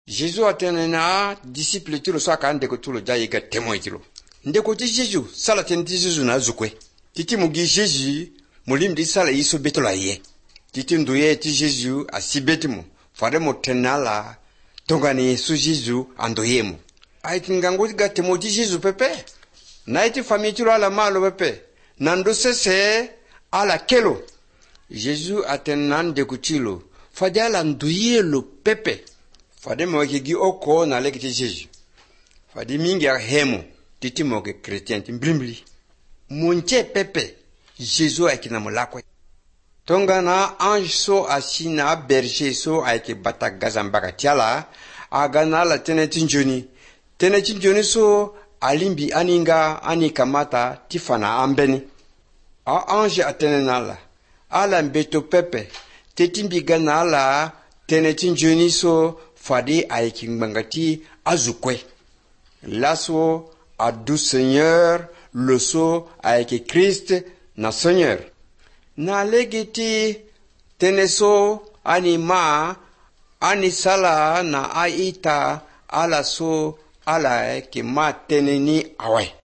Jésus atenena disciple tilo saka ndeko tulo jayiga témoin tilo. Ndeko ti Jésus sala ten ti Jésus na zukwe. Titi mugi Jésus mulim di sala yiso betolo aye. Titi nduye ti Jésus asibetimu. Fare mo tenala tongani su Jésus andoyemu. Aiti ngango ga témoin ti Jésus pepe. Na iti famille tilo ala malo pepe. Nando sese ala kelo. Jésus atenan ndeko tilo. Fade ala nduyelo pepe. Fade moke gi oko na leki ti Jésus. Fade mingi a hemo titi moke chrétien ti mblimbli. Munche pepe Jésus ayeke na mulakwe. Tonga na ange so asi na berger so ayeke bata gazambaka tiala aga na ala tënë ti nzoni. Tënë ti nzoni so alimbi aninga ani kamata ti fa na ambeni. A ange atënë na ala mbeto pepe teti mbiga na ala tënë ti nzoni so fade ayeke ngbangati azukwe. Lasso a du Seigneur le so ayeke Christ na Seigneur. Na legiti tene so ani ma ani sala na aita ala so ala ayeke ma tene ni awe.